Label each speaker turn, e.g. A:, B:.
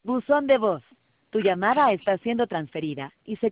A: Buzón de voz. Tu llamada está siendo transferida y se